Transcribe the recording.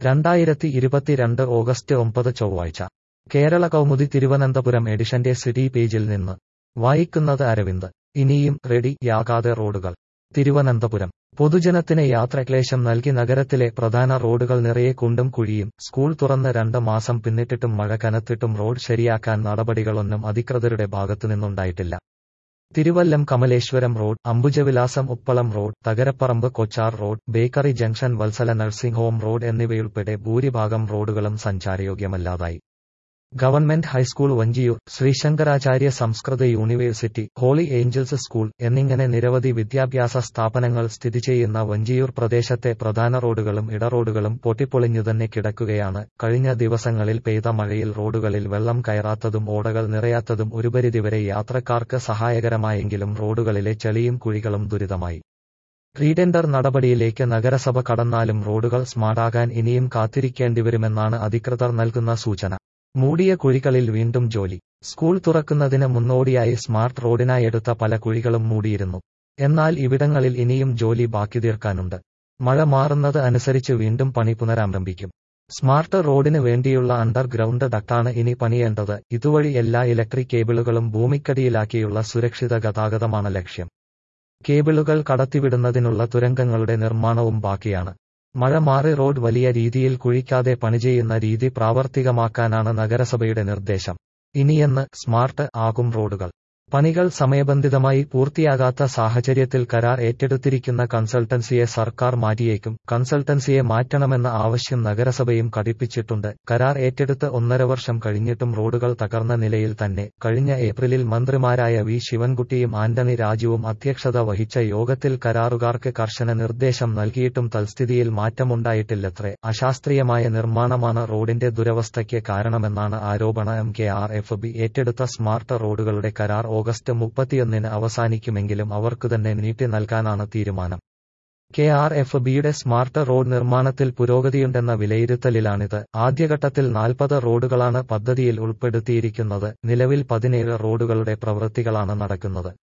2022 August 9 ചൊവ്വാഴ്ച കേരള കൗമുദി തിരുവനന്തപുരം എഡിഷന്റെ city പേജിൽ നിന്ന് വായിക്കുന്നത് അരവിന്ദ്. ഇനിയും റെഡിയാകാതെ റോഡുകൾ. തിരുവനന്തപുരം പൊതുജനത്തിന് യാത്രാക്ലേശം നൽകി നഗരത്തിലെ പ്രധാന റോഡുകൾ നിറയെ കുണ്ടും കുഴിയും. സ്കൂൾ തുറന്ന് 2 മാസം പിന്നിട്ടിട്ടും മഴ കനത്തിട്ടും റോഡ് ശരിയാക്കാൻ നടപടികളൊന്നും അധികൃതരുടെ ഭാഗത്തുനിന്നുണ്ടായിട്ടില്ല. Thiruvallam Kamaleswaram road, Ambujavilasam Uppalam road, Thakaraparambu Kochar road, bakery junction Vatsala nursing home road എന്നിവയുൾപ്പെടെ ഭൂരിഭാഗം റോഡുകളും സഞ്ചാരയോഗ്യമല്ലാതായി. Government high school Vanchiyoor, Sreesankaracharya Samskrita university, holy Angeles school എന്നിങ്ങനെ നിരവധി വിദ്യാഭ്യാസ സ്ഥാപനങ്ങൾ സ്ഥിതി ചെയ്യുന്ന വഞ്ചിയൂർ പ്രദേശത്തെ പ്രധാന റോഡുകളും ഇടറോഡുകളും പൊട്ടിപ്പൊളിഞ്ഞുതന്നെ കിടക്കുകയാണ്. കഴിഞ്ഞ ദിവസങ്ങളിൽ പെയ്ത മഴയിൽ റോഡുകളിൽ വെള്ളം കയറാത്തതും ഓടകൾ നിറയാത്തതും ഒരുപരിധിവരെ യാത്രക്കാർക്ക് സഹായകരമായെങ്കിലും റോഡുകളിലെ ചെളിയും കുഴികളും ദുരിതമായി. റീടെൻഡർ നടപടിയിലേക്ക് നഗരസഭ കടന്നാലും റോഡുകൾ സ്മാർട്ടാകാൻ ഇനിയും കാത്തിരിക്കേണ്ടിവരുമെന്നാണ് അധികൃതർ നൽകുന്ന സൂചന. മൂടിയ കുഴികളിൽ വീണ്ടും ജോലി. സ്കൂൾ തുറക്കുന്നതിന് മുന്നോടിയായി സ്മാർട്ട് റോഡിനായെടുത്ത പല കുഴികളും മൂടിയിരുന്നു. എന്നാൽ ഇവിടങ്ങളിൽ ഇനിയും ജോലി ബാക്കി തീർക്കാനുണ്ട്. മഴ മാറുന്നത് അനുസരിച്ച് വീണ്ടും പണി പുനരാരംഭിക്കും. സ്മാർട്ട് റോഡിന് വേണ്ടിയുള്ള അണ്ടർഗ്രൗണ്ട് ഡക്ടാണ് ഇനി പണിയേണ്ടത്. ഇതുവഴി എല്ലാ ഇലക്ട്രിക് കേബിളുകളും ഭൂമിക്കടിയിലാക്കിയുള്ള സുരക്ഷിത ഗതാഗതമാണ് ലക്ഷ്യം. കേബിളുകൾ കടത്തിവിടുന്നതിനുള്ള തുരങ്കങ്ങളുടെ നിർമ്മാണവും ബാക്കിയാണ്. മഴ മാറി റോഡ് വലിയ രീതിയിൽ കുഴിക്കാതെ പണിചെയ്യുന്ന രീതി പ്രാവർത്തികമാക്കാനാണ് നഗരസഭയുടെ നിർദ്ദേശം. ഇനിയെന്ന് സ്മാർട്ട് ആകും റോഡുകൾ. പണികൾ സമയബന്ധിതമായി പൂർത്തിയാകാത്ത സാഹചര്യത്തിൽ കരാർ ഏറ്റെടുത്തിരിക്കുന്ന കൺസൾട്ടൻസിയെ സർക്കാർ മാറ്റിയേക്കും. കൺസൾട്ടൻസിയെ മാറ്റണമെന്ന ആവശ്യം നഗരസഭയും ഘടിപ്പിച്ചിട്ടുണ്ട്. കരാർ ഏറ്റെടുത്ത് 1.5 വർഷം കഴിഞ്ഞിട്ടും റോഡുകൾ തകർന്ന നിലയിൽ തന്നെ. കഴിഞ്ഞ ഏപ്രിലിൽ മന്ത്രിമാരായ വി ശിവൻകുട്ടിയും ആന്റണി രാജുവും അധ്യക്ഷത വഹിച്ച യോഗത്തിൽ കരാറുകാർക്ക് കർശന നിർദ്ദേശം നൽകിയിട്ടും തൽസ്ഥിതിയിൽ മാറ്റമുണ്ടായിട്ടില്ലത്രേ. അശാസ്ത്രീയമായ നിർമ്മാണമാണ് റോഡിന്റെ ദുരവസ്ഥയ്ക്ക് കാരണമെന്നാണ് ആരോപണം. KRFB ഏറ്റെടുത്ത സ്മാർട്ട് റോഡുകളുടെ കരാർ ഓഗസ്റ്റ് 31 അവസാനിക്കുമെങ്കിലും അവർക്കുതന്നെ നീട്ടി നൽകാനാണ് തീരുമാനം. KRFBയുടെ സ്മാർട്ട് റോഡ് നിർമ്മാണത്തിൽ പുരോഗതിയുണ്ടെന്ന വിലയിരുത്തലിലാണിത്. ആദ്യഘട്ടത്തിൽ 40 റോഡുകളാണ് പദ്ധതിയിൽ ഉൾപ്പെടുത്തിയിരിക്കുന്നത്. നിലവിൽ 17 റോഡുകളുടെ പ്രവൃത്തികളാണ് നടക്കുന്നത്.